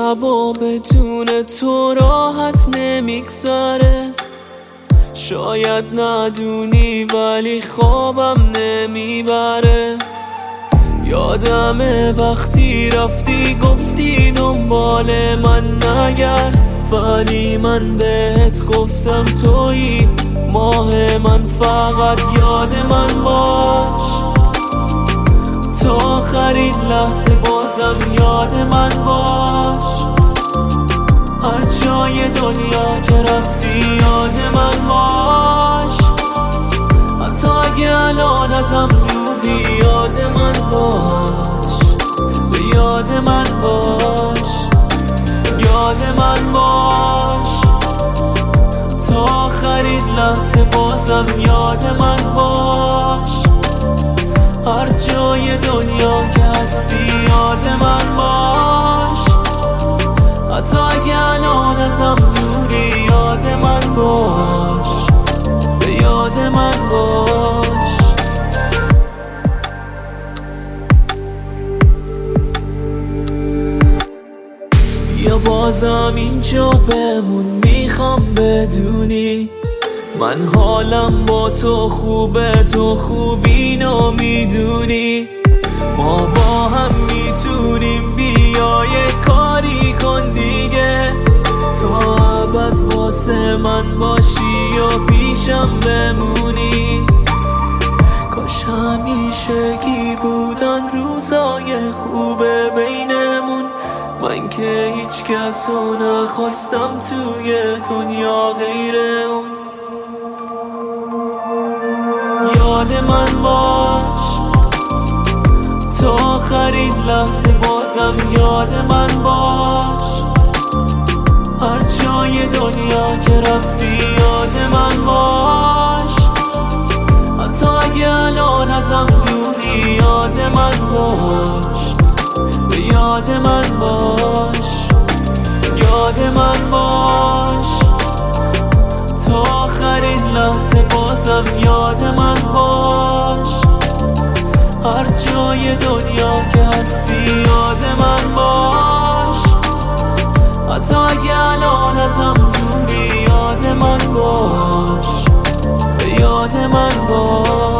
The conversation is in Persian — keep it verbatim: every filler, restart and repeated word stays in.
شبا بدون تو راحت نمیگذره. شاید ندونی ولی خوابم نمیبره. یادمه وقتی رفتی گفتی دنبال من نگرد، ولی من بهت گفتم تویی ماه من، فقط یاد من باش. تا آخرین لحظه بازم یاد من باش. هر جای دنیا که رفتی یاد من باش. حتی اگه الان ازم دوری یاد من باش. به یاد من باش، یاد من باش. تا آخرین لحظه بازم یاد من باش. هر جای دنیا که هستی یاد من باش. حتی اگه الان ازم دوری یاد من باش. به یاد من باش. بیا بازم اینجا بمون، میخوام بدونی من حالم با تو خوبه، تو خوب اینو میدونی. ما با هم میتونیم، بیا یه کاری کن دیگه. تا ابد واسه من باشی و پیشم بمونی. کاش همیشگی بودن روزای خوبه بینمون. من که هیچ کس رو نخواستم توی دنیا غیر اون. یاد من باش. تا آخرین لحظه بازم یاد من باش. هر جای دنیا که رفتی یاد من باش. حتی اگه الان ازم دوری یاد من باش. به یاد من باش، یاد من باش. تا آخرین لحظه بازم یاد من باش. هر جای دنیا که هستی یاد من باش. حتی اگه الان ازم دوری یاد من باش. به یاد من باش.